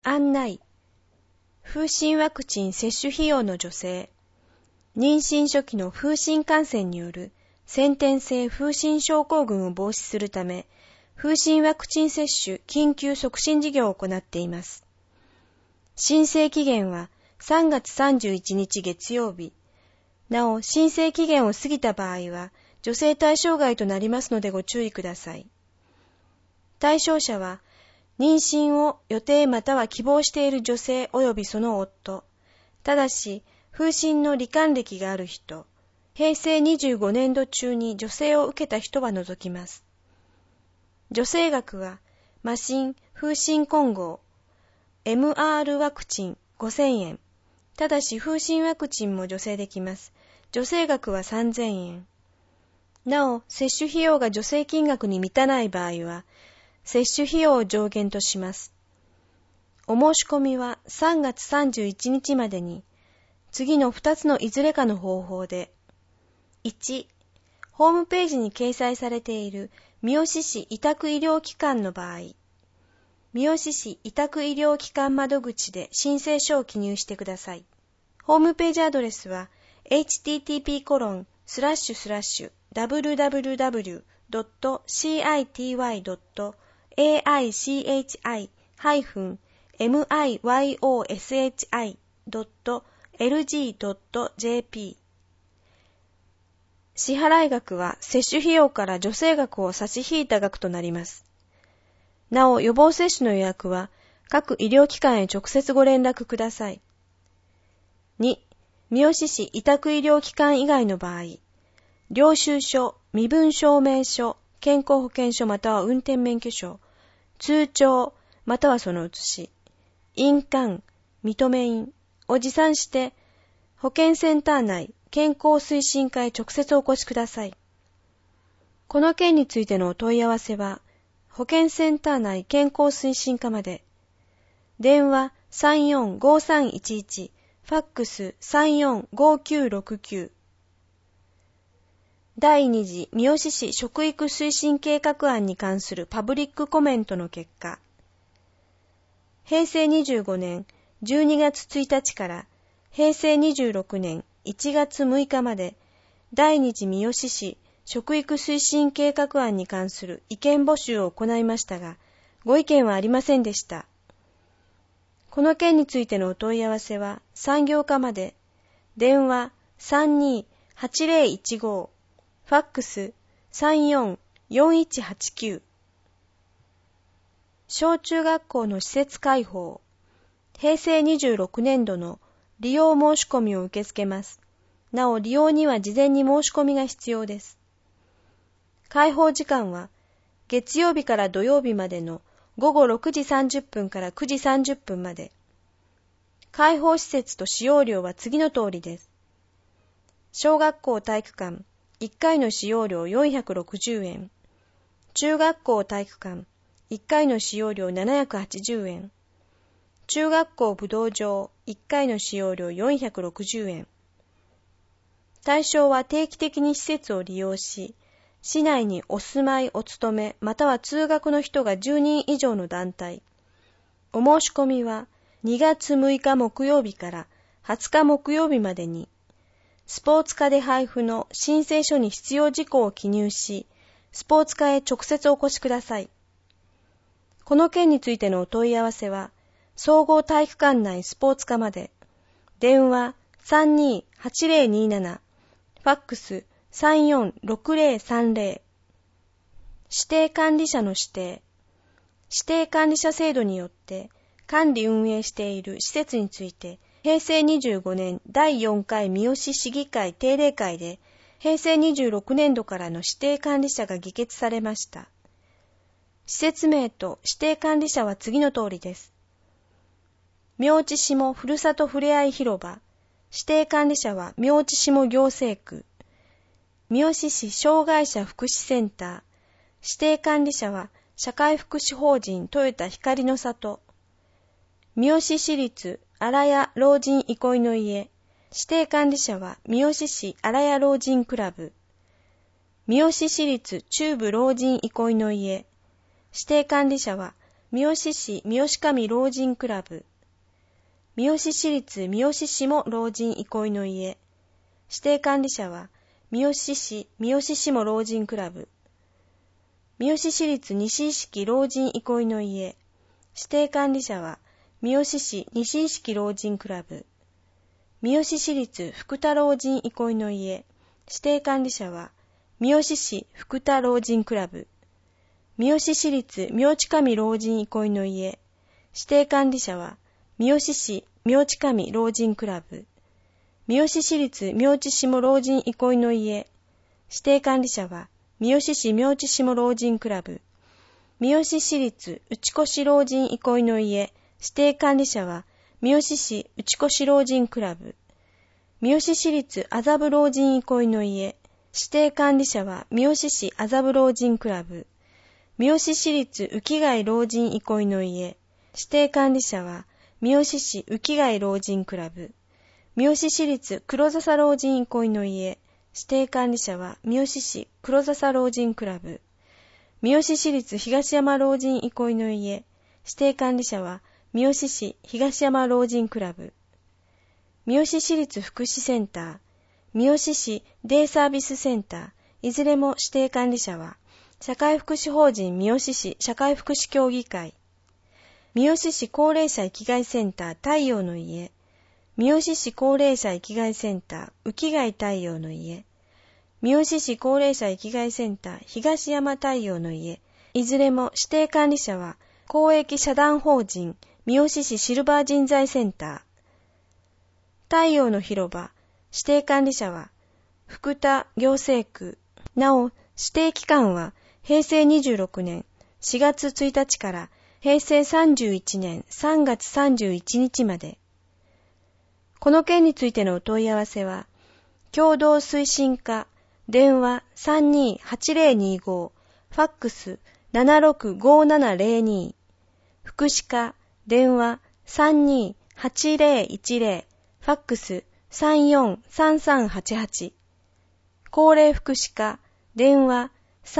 案内。風疹ワクチン接種費用の助成。妊娠初期の風疹感染による先天性風疹症候群を防止するため、風疹ワクチン接種緊急促進事業を行っています。申請期限は3月31日月曜日。なお、申請期限を過ぎた場合は、助成対象外となりますのでご注意ください。対象者は、妊娠を予定または希望している女性及びその夫、ただし、風疹の罹患歴がある人、平成25年度中に助成を受けた人は除きます。助成額は、麻疹、風疹混合、MR ワクチン5000円。ただし、風疹ワクチンも助成できます。助成額は3000円。なお、接種費用が助成金額に満たない場合は、接種費用を上限とします。お申し込みは3月31日までに、次の2つのいずれかの方法で、1、ホームページに掲載されている三好市委託医療機関の場合、三好市委託医療機関窓口で申請書を記入してください。ホームページアドレスは http://www.city.aichi-myoshi.lg.jp 支払い額は接種費用から助成額を差し引いた額となります。なお、予防接種の予約は各医療機関へ直接ご連絡ください。2、三好市委託医療機関以外の場合、領収書、身分証明書、健康保険証または運転免許証、通帳またはその写し、印鑑、認め印を持参して保健センター内健康推進課へ直接お越しください。この件についてのお問い合わせは、保健センター内健康推進課まで。電話345311、ファックス345969。第2次三好市食育推進計画案に関するパブリックコメントの結果、平成25年12月1日から平成26年1月6日まで第2次三好市食育推進計画案に関する意見募集を行いましたが、ご意見はありませんでした。この件についてのお問い合わせは産業課まで。電話32-8015、ファックス344189。小中学校の施設開放。平成26年度の利用申し込みを受け付けます。なお、利用には事前に申し込みが必要です。開放時間は月曜日から土曜日までの午後6時30分から9時30分まで。開放施設と使用料は次の通りです。小学校体育館1回の使用料460円。中学校体育館1回の使用料780円。中学校武道場1回の使用料460円。対象は定期的に施設を利用し、市内にお住まい、お勤め、または通学の人が10人以上の団体。お申し込みは2月6日木曜日から20日木曜日までに、スポーツ課で配布の申請書に必要事項を記入し、スポーツ課へ直接お越しください。この件についてのお問い合わせは、総合体育館内スポーツ課まで。電話32-8027、ファックス346030。指定管理者の指定。指定管理者制度によって管理運営している施設について、平成25年第4回三好市議会定例会で、平成26年度からの指定管理者が議決されました。施設名と指定管理者は次の通りです。明知下ふるさとふれあい広場。指定管理者は明知下行政区。三好市障害者福祉センター。指定管理者は社会福祉法人トヨタ光の里。三好市立荒谷老人憩いの家。指定管理者は三好市荒谷老人クラブ。三好市立中部老人憩いの家。指定管理者は三好市三好上老人クラブ、三好市立三好下老人憩いの家、指定管理者は三好市三好下老人クラブ、三好市立西意識老人憩いの家、指定管理者は三好市西意識老人クラブ、三好市立福田老人憩いの家、指定管理者は三好市福田老人クラブ、三好市立明知上老人憩いの家、指定管理者は三好市明知上老人クラブ、三好市立明知下老人憩いの家、指定管理者は三好市明知下老人クラブ、三好市立内越老人憩いの家、指定管理者は三好市内越老人クラブ、三好市立麻布老人憩いの家、指定管理者は三好市麻布老人クラブ、三好市立浮貝老人憩いの家、指定管理者は三好市浮貝老人クラブ、三好市立黒笹老人憩いの家、指定管理者は三好市黒笹老人クラブ、三好市立東山老人憩いの家、指定管理者は三好市東山老人クラブ、三好市立福祉センター、三好市デイサービスセンター、いずれも指定管理者は社会福祉法人三好市社会福祉協議会、三好市高齢者生きがいセンター太陽の家、三好市高齢者生きがいセンター浮貝太陽の家、三好市高齢者生きがいセンター東山太陽の家、いずれも指定管理者は公益社団法人三好市シルバー人材センター、太陽の広場、指定管理者は福田行政区、なお指定期間は平成26年4月1日から平成31年3月31日まで。この件についてのお問い合わせは、共同推進課、電話328025、ファックス765702、福祉課、電話328010、ファックス343388、高齢福祉課、電話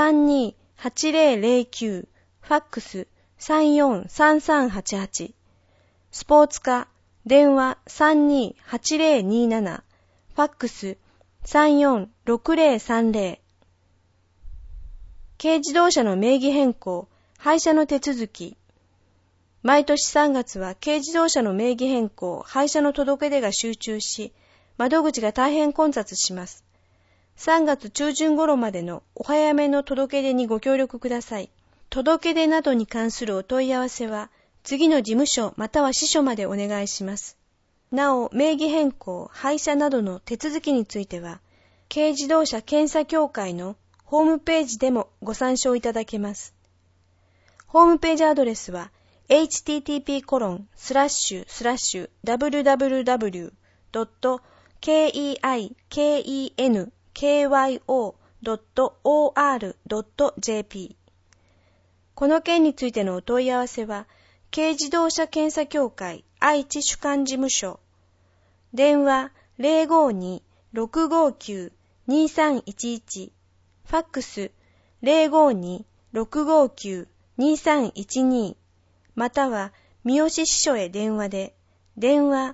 328009、ファックス343388、スポーツ課、電話328027、ファックス346030。軽自動車の名義変更、廃車の手続き。毎年3月は軽自動車の名義変更、廃車の届け出が集中し、窓口が大変混雑します。3月中旬頃までのお早めの届け出にご協力ください。届け出などに関するお問い合わせは、次の事務所または支所までお願いします。なお、名義変更、廃車などの手続きについては、軽自動車検査協会のホームページでもご参照いただけます。ホームページアドレスは、http://www.kenkyo.or.jp。この件についてのお問い合わせは、軽自動車検査協会愛知主管事務所、電話052-659-2311、ファックス052-659-2312、または三好支所へ電話で、電話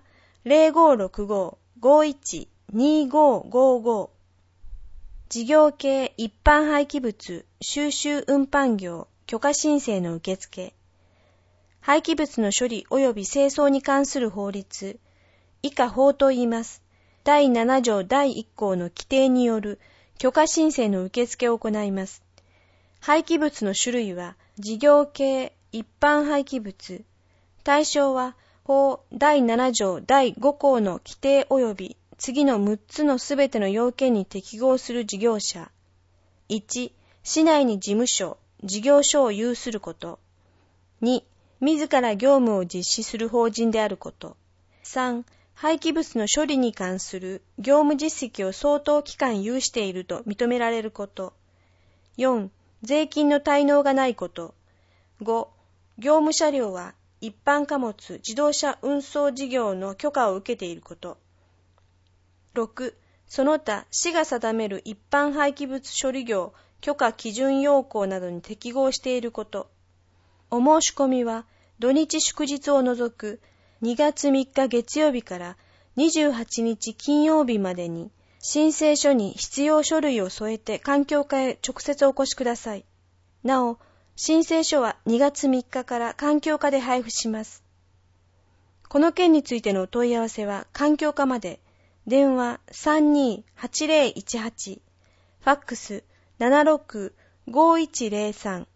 0565-512555、事業系一般廃棄物収集運搬業許可申請の受付、廃棄物の処理及び清掃に関する法律、以下法と言います。第7条第1項の規定による許可申請の受付を行います。廃棄物の種類は、事業系一般廃棄物。対象は、法第7条第5項の規定及び次の6つのすべての要件に適合する事業者。1、市内に事務所、事業所を有すること。2、自ら業務を実施する法人であること。3、廃棄物の処理に関する業務実績を相当期間有していると認められること。4、税金の滞納がないこと。5、業務車両は一般貨物自動車運送事業の許可を受けていること。6、その他市が定める一般廃棄物処理業許可基準要項などに適合していること。 お申し込みは土日祝日を除く2月3日月曜日から28日金曜日までに申請書に必要書類を添えて環境課へ直接お越しください。なお、申請書は2月3日から環境課で配布します。この件についてのお問い合わせは環境課まで。電話 32-8018、ファックス 76-5103